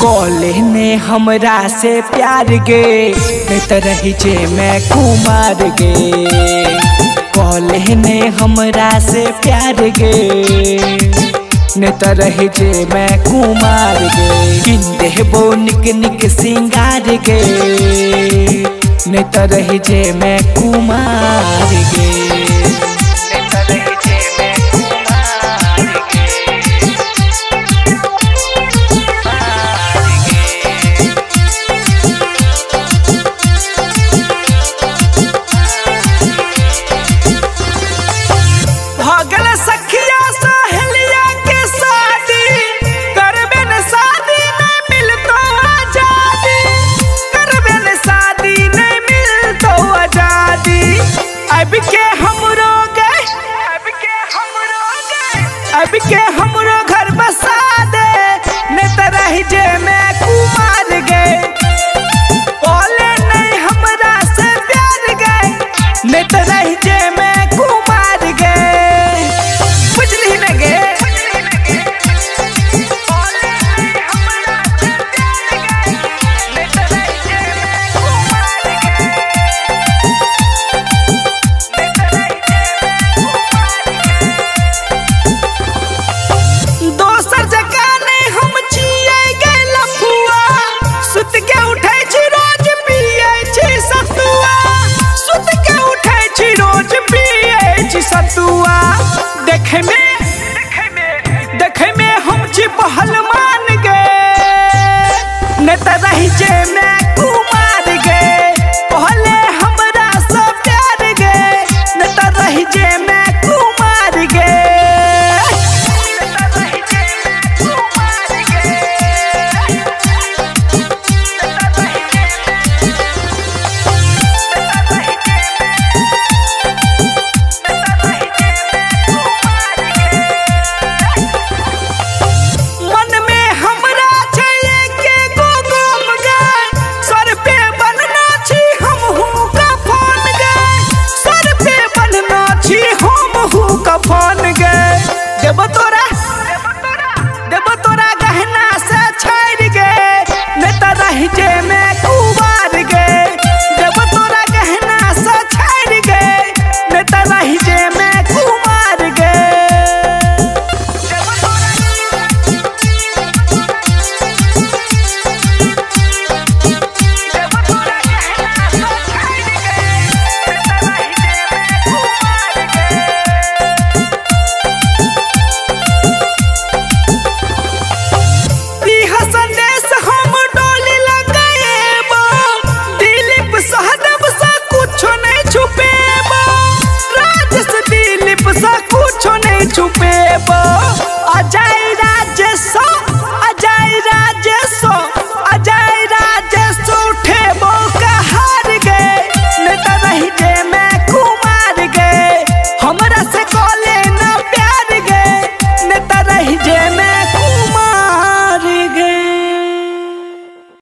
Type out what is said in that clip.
कॉले ने हमरा से प्यार गे नहीं तो रही जे मैं कुमार गे। कॉले ने हमरा से प्यार गे नहीं तो रही जे मैं कुमार गे। किन देबो निक निक सिंगार गे नहीं तो रही जे मैं कुमार गे। अब के हमरो घर बसा दे नहीं तो रही जे मैं कुमार गे। बोले नहीं हमरा से प्यार गे नहीं तो रही जे मैं कुमार गे। बुझली न गे देखे में हम छी पहलवान गे नहीं तो रही जे मैं